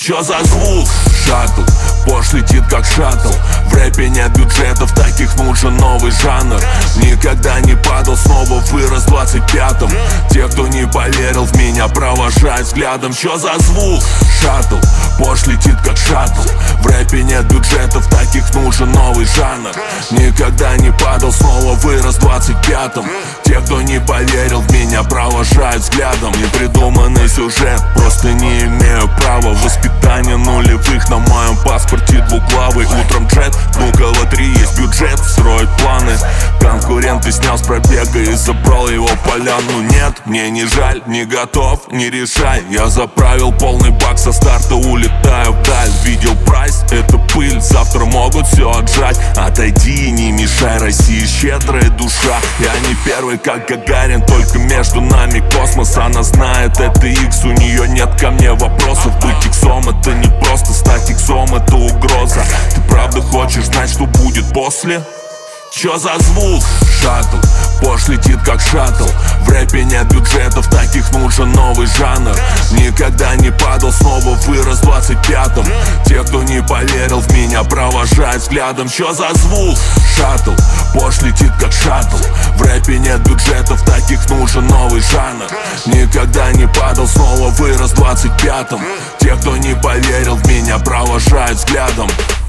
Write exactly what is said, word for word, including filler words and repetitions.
Чё за звук? Шаттл, Пош летит как шаттл. В рэпе нет бюджетов, таких нужен новый жанр. Никогда не падал, снова вырос в двадцать пятом. Те, кто не поверил в меня, провожают взглядом. Чё за звук? Шаттл, Пош летит как шаттл. В рэпе нет бюджетов, таких нужен новый жанр. Никогда не падал, снова вырос в двадцать пятом. Те, кто не поверил в меня, провожают взглядом. Непридуманный сюжет, просто не имею права. Воспитание нулевых на моем паспорте двуглавый. Утром джет, Внуково три, есть бюджет, строит планы. Конкуренты снял с пробега и забрал его поляну. Нет, мне не жаль, не готов, не решай. Я заправил полный бак, со старта улетаю вдаль. Видел прайс, это пыль, завтра могут все отжать. Отойди и не мешай, России щедрая душа. Я не первый, как Гагарин, только между нами космос. Она знает, это икс, у нее нет ко мне вопросов. Быть иксом это не просто, стать иксом это угроза. Ты правда хочешь знать, что будет после? Чё за звук? Шаттл, Пош летит как шаттл. В рэпе нет бюджетов, таких нужен новый жанр. Никогда не падал, снова вырос в двадцать пятом. Те, кто не поверил в меня, провожают взглядом. Чё за звук? Шаттл, Пош летит как шаттл. В рэпе нет бюджетов, таких нужен новый жанр. Никогда не падал, снова вырос в двадцать пятом. Те, кто не поверил в меня, провожают взглядом.